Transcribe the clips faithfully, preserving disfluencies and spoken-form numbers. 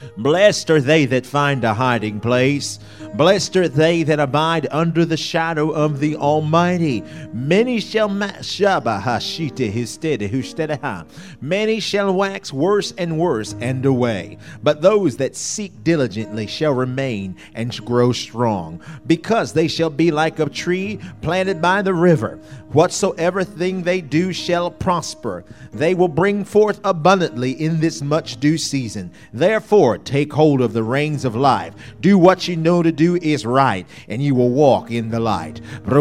Blessed are they that find a hiding place. Blessed are they that abide under the shadow of the Almighty. Many shall ma- Many shall wax worse and worse and away. But those that seek diligently shall remain and grow strong, because they shall be like a tree planted by the river. Whatsoever thing they do shall prosper. They will bring forth abundantly in this much due season. Therefore, take hold of the reins of life. Do what you know to do is right, and you will walk in the light.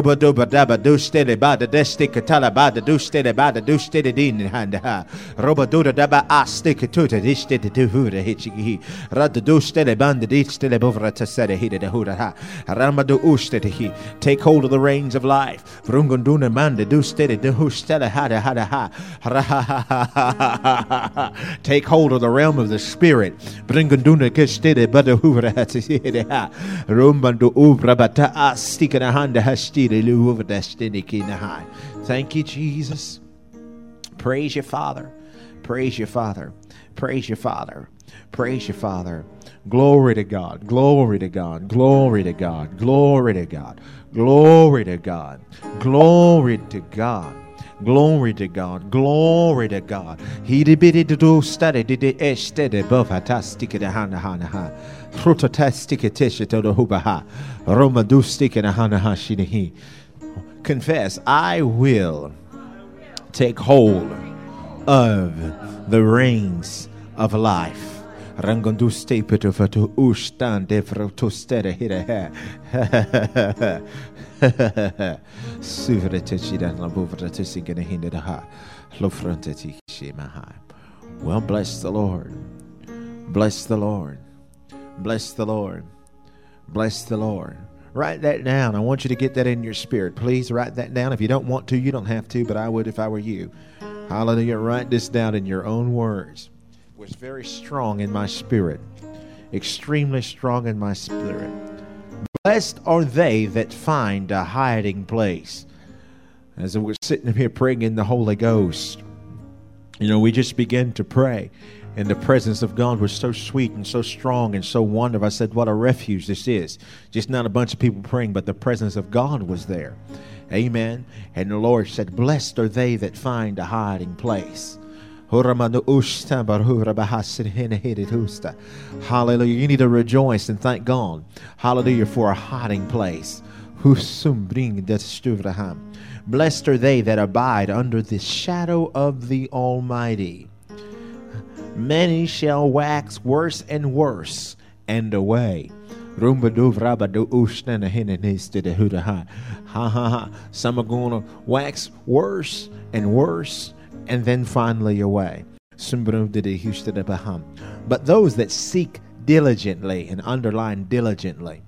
Take hold of the reins of life. Take hold of the realm of the Spirit. Thank you, Jesus. Praise you, Father. Praise you, Father. Praise you, Father. Praise you, Father. Glory to God. Glory to God. Glory to God. Glory to God. Glory to God. Glory to God. Glory to God. Glory to God. He did it do study did it ested above a tastic at a hana hana ha. Prototastic at Tisha to the Hubaha. Roma do stick in a hana ha shinihi. Confess, I will take hold of the reins of life. Rangondu stapet of a to ustan devro to steady hit a hair. Well, bless the Lord. Bless the Lord. Bless the Lord. Bless the Lord. Write that down. I want you to get that in your spirit. Please write that down. If you don't want to, you don't have to, but I would if I were you. Hallelujah. Write this down in your own words. It was very strong in my spirit. Extremely strong in my spirit. Blessed are they that find a hiding place. As we're sitting here praying in the Holy Ghost, you know, we just began to pray, and the presence of God was so sweet and so strong and so wonderful. I said, what a refuge this is. Just not a bunch of people praying, but the presence of God was there. Amen. And the Lord said, blessed are they that find a hiding place. Hallelujah. You need to rejoice and thank God. Hallelujah, for a hiding place. Blessed are they that abide under the shadow of the Almighty. Many shall wax worse and worse and away. Some are going to wax worse and worse and then finally away. But those that seek diligently, and underline diligently,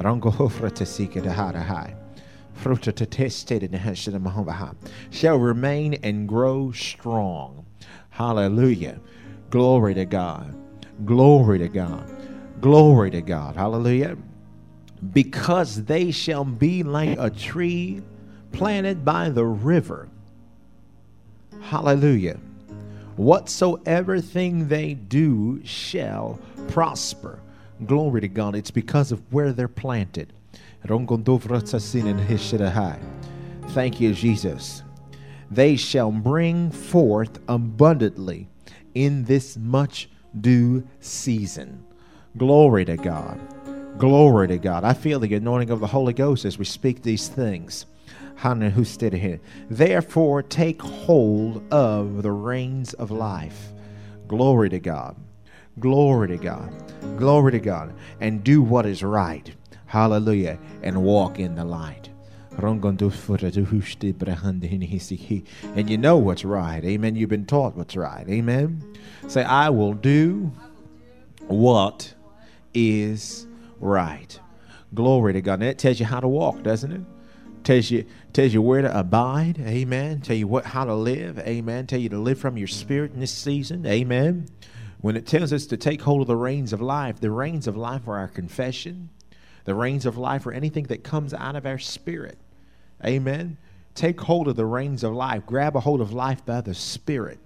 shall remain and grow strong. Hallelujah. Glory to God. Glory to God. Glory to God. Hallelujah. Because they shall be like a tree planted by the river. Hallelujah. Whatsoever thing they do shall prosper. Glory to God. It's because of where they're planted. Thank you, Jesus. They shall bring forth abundantly in this much due season. Glory to God. Glory to God. I feel the anointing of the Holy Ghost as we speak these things. Therefore, take hold of the reins of life. Glory to God. Glory to God. Glory to God. And do what is right. Hallelujah. And walk in the light. And you know what's right. Amen. You've been taught what's right. Amen. Say, I will do what is right. Glory to God. And it tells you how to walk, doesn't it? Tells you, tells you where to abide. Amen. Tell you what, how to live. Amen. Tell you to live from your spirit in this season. Amen. When it tells us to take hold of the reins of life, the reins of life are our confession. The reins of life are anything that comes out of our spirit. Amen. Take hold of the reins of life. Grab a hold of life by the Spirit.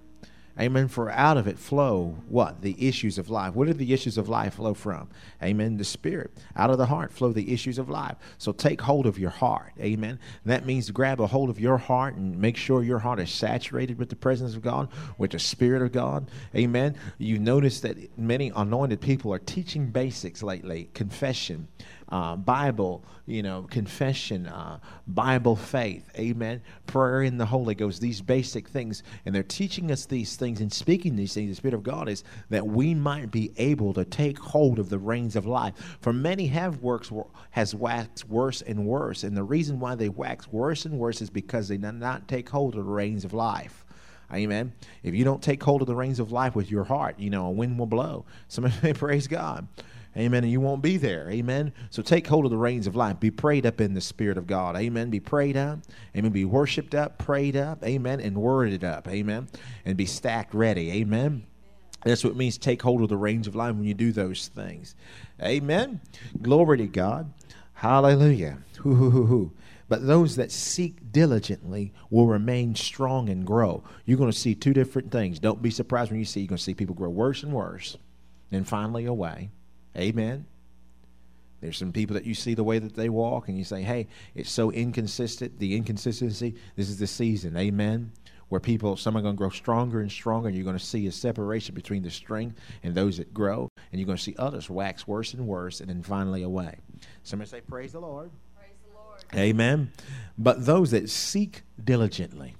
Amen. For out of it flow what? The issues of life. Where do the issues of life flow from? Amen. The Spirit. Out of the heart flow the issues of life. So take hold of your heart. Amen. That means grab a hold of your heart and make sure your heart is saturated with the presence of God, with the Spirit of God. Amen. You notice that many anointed people are teaching basics lately. Confession. Uh, Bible, you know, confession, uh, Bible faith, amen, prayer in the Holy Ghost, these basic things. And they're teaching us these things and speaking these things. The Spirit of God is that we might be able to take hold of the reins of life. For many have works, has waxed worse and worse. And the reason why they wax worse and worse is because they do not take hold of the reins of life. Amen. If you don't take hold of the reins of life with your heart, you know, a wind will blow. Somebody say, praise God. Amen. And you won't be there. Amen. So take hold of the reins of life. Be prayed up in the Spirit of God. Amen. Be prayed up. Amen. Be worshiped up, prayed up. Amen. And worded up. Amen. And be stacked ready. Amen. That's what it means, take hold of the reins of life when you do those things. Amen. Glory to God. Hallelujah. Hoo, hoo, hoo, hoo. But those that seek diligently will remain strong and grow. You're going to see two different things. Don't be surprised when you see, you're going to see people grow worse and worse, and finally away. Amen. There's some people that you see the way that they walk, and you say, hey, it's so inconsistent. The inconsistency, this is the season. Amen. Where people, some are going to grow stronger and stronger, and you're going to see a separation between the strength and those that grow, and you're going to see others wax worse and worse, and then finally away. Somebody say, praise the Lord. Praise the Lord. Amen. But those that seek diligently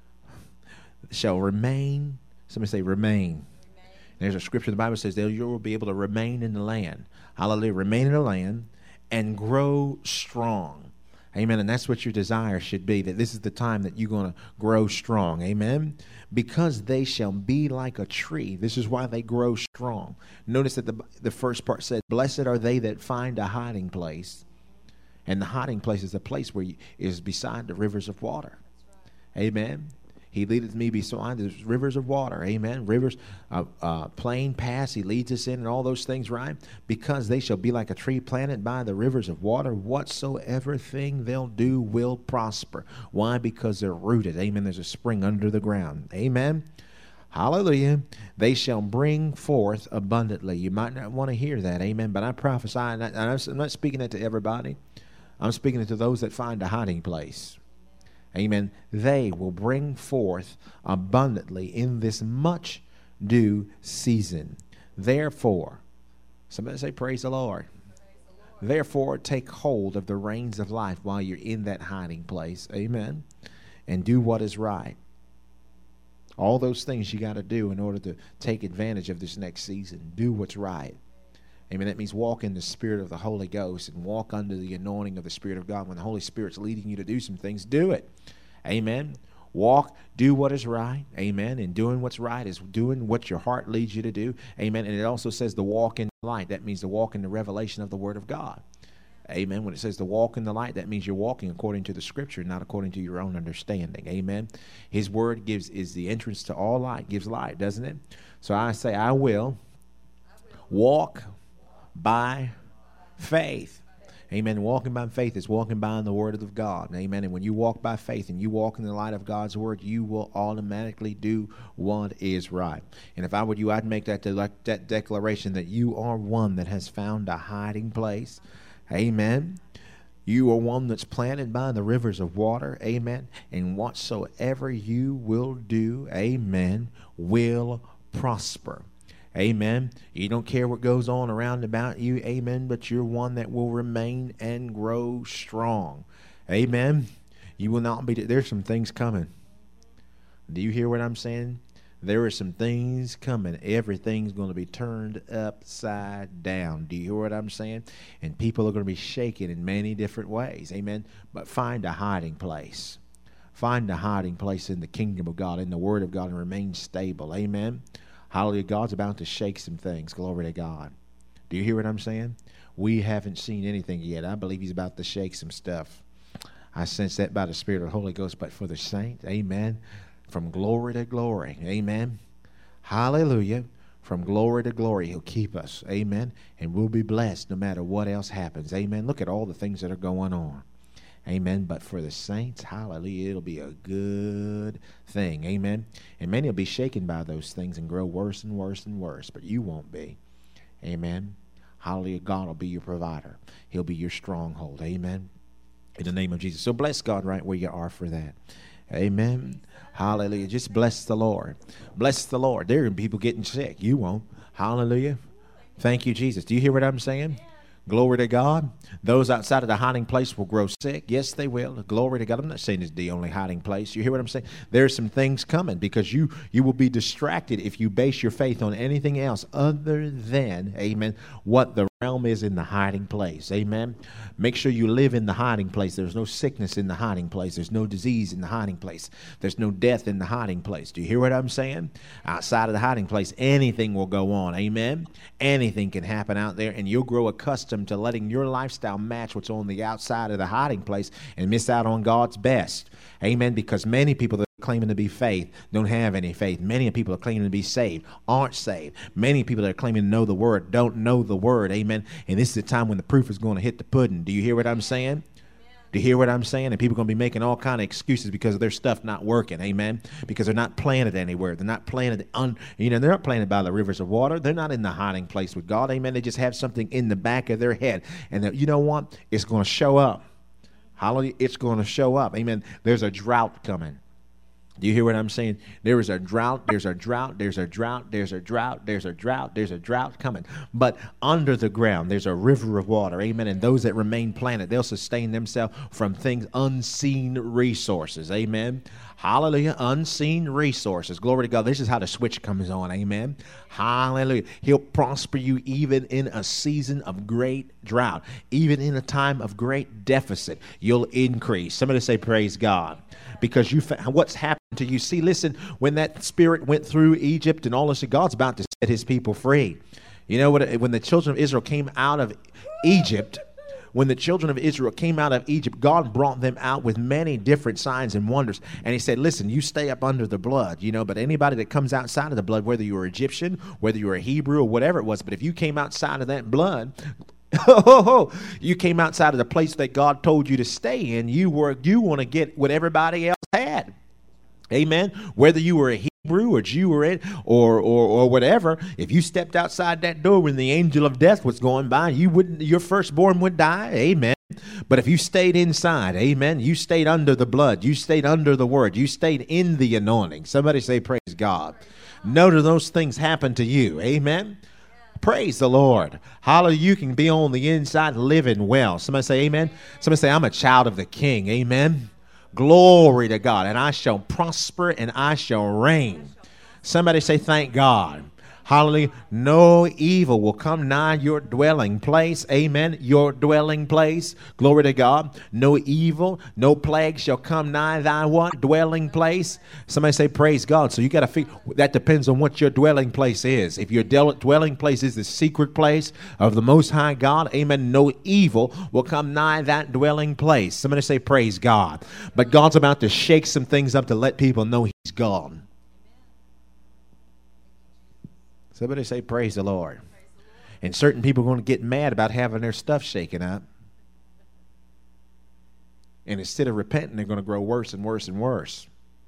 shall remain. Somebody say, remain. There's a scripture in the Bible that says that you will be able to remain in the land. Hallelujah. Remain in the land and grow strong. Amen. And that's what your desire should be, that this is the time that you're going to grow strong. Amen. Because they shall be like a tree. This is why they grow strong. Notice that the, the first part said, blessed are they that find a hiding place. And the hiding place is a place where you, is beside the rivers of water. Right. Amen. He leadeth me beside the rivers of water. Amen. Rivers, uh, uh, plain paths, he leads us in and all those things, right? Because they shall be like a tree planted by the rivers of water. Whatsoever thing they'll do will prosper. Why? Because they're rooted. Amen. There's a spring under the ground. Amen. Hallelujah. They shall bring forth abundantly. You might not want to hear that. Amen. But I prophesy, and I, I'm not speaking it to everybody. I'm speaking it to those that find a hiding place. Amen. They will bring forth abundantly in this much due season. Therefore, somebody say, praise the Lord. Praise the Lord. Therefore, take hold of the reins of life while you're in that hiding place. Amen. And do what is right. All those things you got to do in order to take advantage of this next season. Do what's right. Amen. That means walk in the Spirit of the Holy Ghost and walk under the anointing of the Spirit of God. When the Holy Spirit's leading you to do some things, do it. Amen. Walk, do what is right. Amen. And doing what's right is doing what your heart leads you to do. Amen. And it also says to walk in the light. That means to walk in the revelation of the Word of God. Amen. When it says to walk in the light, that means you're walking according to the Scripture, not according to your own understanding. Amen. His Word gives is the entrance to all light, gives light, doesn't it? So I say, I will walk by faith. Amen. Walking by faith is walking by the Word of God. Amen. And when you walk by faith and you walk in the light of God's Word, you will automatically do what is right. And if I were you, I'd make that, de- that declaration that you are one that has found a hiding place. Amen. You are one that's planted by the rivers of water. Amen. And whatsoever you will do, amen, will prosper. Amen. You don't care what goes on around about you. Amen. But you're one that will remain and grow strong. Amen. You will not be. There's some things coming. Do you hear what I'm saying? There are some things coming. Everything's going to be turned upside down. Do you hear what I'm saying? And people are going to be shaken in many different ways. Amen. But find a hiding place. Find a hiding place in the kingdom of God, in the Word of God, and remain stable. Amen. Hallelujah. God's about to shake some things. Glory to God. Do you hear what I'm saying? We haven't seen anything yet. I believe he's about to shake some stuff. I sense that by the Spirit of the Holy Ghost. But for the saint, amen, from glory to glory, amen. Hallelujah. From glory to glory, he'll keep us, amen. And we'll be blessed no matter what else happens, amen. Look at all the things that are going on. Amen. But for the saints, hallelujah, it'll be a good thing. Amen. And many will be shaken by those things and grow worse and worse and worse, but you won't be. Amen. Hallelujah. God will be your provider. He'll be your stronghold. Amen. In the name of Jesus. So bless God right where you are for that. Amen. Hallelujah. Just bless the Lord. Bless the Lord. There are people getting sick. You won't. Hallelujah. Thank you, Jesus. Do you hear what I'm saying? Glory to God. Those outside of the hiding place will grow sick. Yes, they will. Glory to God. I'm not saying it's the only hiding place. You hear what I'm saying? There's some things coming because you, you will be distracted if you base your faith on anything else other than, amen, what the realm is in the hiding place. Amen. Make sure you live in the hiding place. There's no sickness in the hiding place. There's no disease in the hiding place. There's no death in the hiding place. Do you hear what I'm saying? Outside of the hiding place, anything will go on. Amen. Anything can happen out there, and you'll grow accustomed to letting your lifestyle match what's on the outside of the hiding place and miss out on God's best. Amen. Because many people that are claiming to be faith don't have any faith. Many people are claiming to be saved aren't saved. Many people that are claiming to know the word don't know the word. Amen. And this is the time when the proof is going to hit the pudding. Do you hear what I'm saying? Do you hear what I'm saying? And people are going to be making all kind of excuses because of their stuff not working. Amen. Because they're not planted anywhere. They're not planted un, you know, they're not planted by the rivers of water. They're not in the hiding place with God. Amen. They just have something in the back of their head. And that, you know what? It's going to show up. Hallelujah. It's going to show up. Amen. There's a drought coming. Do you hear what I'm saying? There is a drought, there's a drought, there's a drought, there's a drought, there's a drought, there's a drought coming. But under the ground, there's a river of water. Amen. And those that remain planted, they'll sustain themselves from things, unseen resources. Amen. Hallelujah. Unseen resources. Glory to God. This is how the switch comes on. Amen. Hallelujah. He'll prosper you even in a season of great drought. Even in a time of great deficit, you'll increase. Somebody say, praise God. Because you, what's happened to you? See, listen, when that spirit went through Egypt and all this, God's about to set his people free. You know what? When the children of Israel came out of Egypt, when the children of Israel came out of Egypt, God brought them out with many different signs and wonders. And he said, listen, you stay up under the blood, you know, but anybody that comes outside of the blood, whether you were Egyptian, whether you were a Hebrew or whatever it was, but if you came outside of that blood, you came outside of the place that God told you to stay in, you were you want to get what everybody else had. Amen. Whether you were a Hebrew or Jew or it or, or or whatever, if you stepped outside that door when the angel of death was going by, you wouldn't your firstborn would die. Amen. But if you stayed inside, amen, you stayed under the blood, you stayed under the word, you stayed in the anointing. Somebody say praise God. None of those things happen to you. Amen. Praise the Lord. Hallelujah. You can be on the inside living well. Somebody say amen. Somebody say, I'm a child of the King. Amen. Glory to God. And I shall prosper and I shall reign. Somebody say, thank God. Hallelujah. No evil will come nigh your dwelling place. Amen. Your dwelling place. Glory to God. No evil, no plague shall come nigh thy what? Dwelling place. Somebody say praise God. So you got to figure, that depends on what your dwelling place is. If your dwelling place is the secret place of the Most High God, amen, no evil will come nigh that dwelling place. Somebody say praise God. But God's about to shake some things up to let people know he's gone. Somebody say, praise the Lord. And certain people are going to get mad about having their stuff shaken up. And instead of repenting, they're going to grow worse and worse and worse.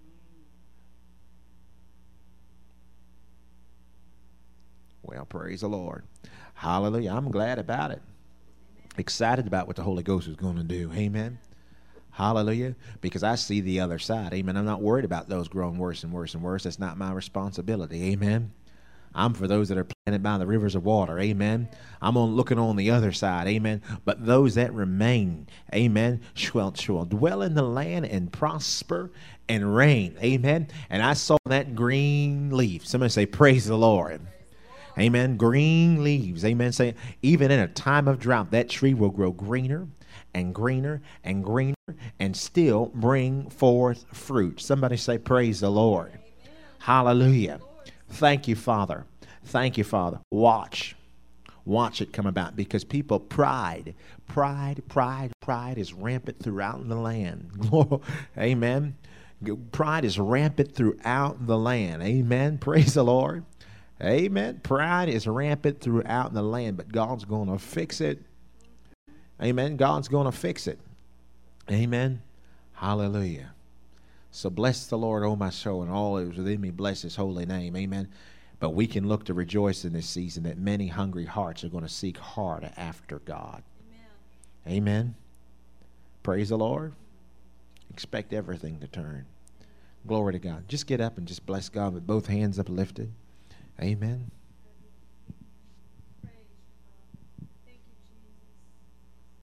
Well, praise the Lord. Hallelujah. I'm glad about it. Excited about what the Holy Ghost is going to do. Amen. Hallelujah. Because I see the other side. Amen. I'm not worried about those growing worse and worse and worse. That's not my responsibility. Amen. I'm for those that are planted by the rivers of water. Amen. I'm on looking on the other side. Amen. But those that remain, amen, shall, shall dwell in the land and prosper and reign. Amen. And I saw that green leaf. Somebody say, praise the Lord. Amen. Green leaves. Amen. Say, even in a time of drought, that tree will grow greener and greener and greener and still bring forth fruit. Somebody say, praise the Lord. Hallelujah. Thank you, Father. Thank you, Father. Watch. Watch it come about because people, pride, pride, pride, pride is rampant throughout the land. Amen. Pride is rampant throughout the land. Amen. Praise the Lord. Amen. Pride is rampant throughout the land, but God's going to fix it. Amen. God's going to fix it. Amen. Hallelujah. So bless the Lord, O my soul, and all that is within me. Bless his holy name. Amen. But we can look to rejoice in this season that many hungry hearts are going to seek hard after God. Amen. Amen. Praise the Lord. Expect everything to turn. Glory to God. Just get up and just bless God with both hands uplifted. Amen.